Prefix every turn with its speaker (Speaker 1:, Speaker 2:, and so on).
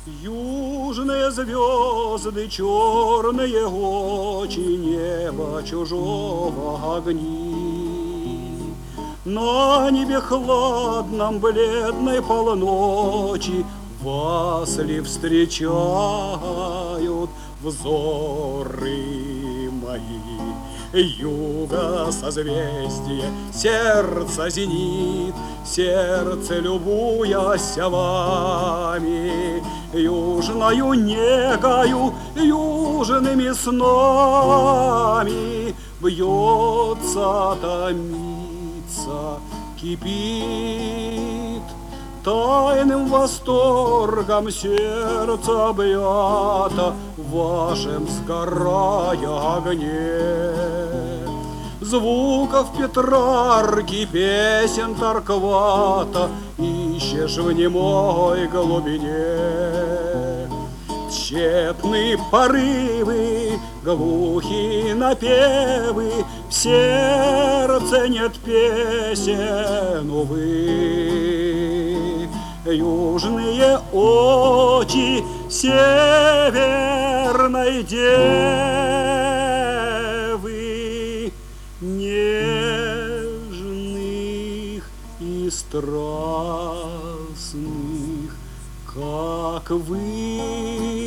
Speaker 1: Южные звезды, черные очи, небо чужого огни. На небе хладном бледной полночи вас ли встречают взоры мои? Юга созвездие, сердце зенит, сердце любуясь вами, южною негою, южными снами бьется, томится, кипит. Тайным восторгом сердце объято в вашем сгорая огне. Звуков Петрарки, песен Торквата ищешь в немой глубине. Тщетны порывы, глухи напевы, в сердце нет песен, увы. Южные очи северной девы, нежных и страстных, как вы.